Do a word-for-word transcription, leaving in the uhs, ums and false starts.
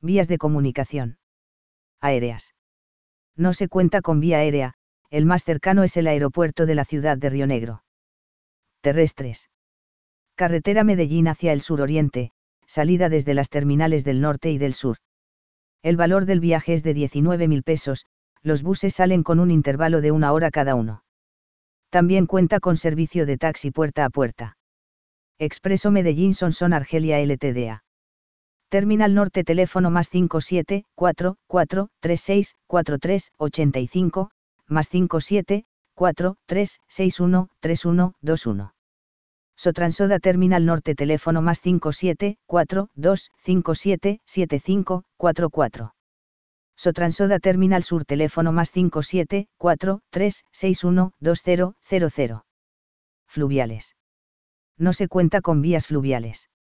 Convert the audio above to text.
Vías de comunicación. Aéreas. No se cuenta con vía aérea, el más cercano es el aeropuerto de la ciudad de Río Negro. Terrestres. Carretera Medellín hacia el suroriente, salida desde las terminales del norte y del sur. El valor del viaje es de diecinueve mil pesos, los buses salen con un intervalo de una hora cada uno. También cuenta con servicio de taxi puerta a puerta. Expreso Medellín Sonsón Argelia Ltda. Terminal Norte teléfono más cinco siete cuatro cuatro tres seis cuatro tres ocho cinco, más cinco siete cuatro tres seis uno tres uno dos uno. Sotransoda Terminal Norte teléfono más cinco siete cuatro dos cinco siete siete cinco cuatro cuatro. Sotransoda Terminal Sur teléfono más cinco siete cuatro tres seis uno dos cero cero cero. Fluviales. No se cuenta con vías fluviales.